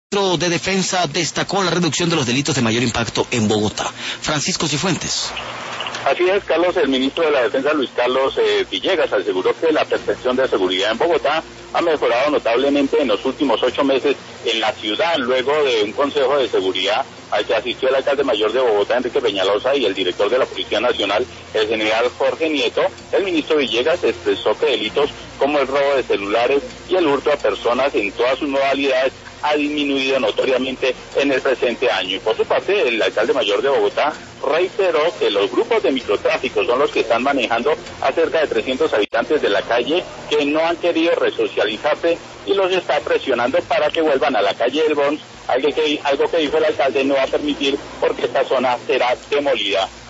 El ministro de Defensa destacó la reducción de los delitos de mayor impacto en Bogotá. Francisco Cifuentes. Así es, Carlos. El ministro de la Defensa, Luis Carlos Villegas, aseguró que la percepción de seguridad en Bogotá ha mejorado notablemente en los últimos 8 meses en la ciudad, luego de un consejo de seguridad al que asistió el alcalde mayor de Bogotá, Enrique Peñalosa, y el director de la Policía Nacional, el general Jorge Nieto. El ministro Villegas expresó que delitos como el robo de celulares y el hurto a personas en todas sus modalidades ha disminuido notoriamente en el presente año. Y por su parte, el alcalde mayor de Bogotá reiteró que los grupos de microtráfico son los que están manejando a cerca de 300 habitantes de la calle que no han querido resocializarse y los está presionando para que vuelvan a la calle del Bronx, algo que dijo el alcalde no va a permitir porque esta zona será demolida.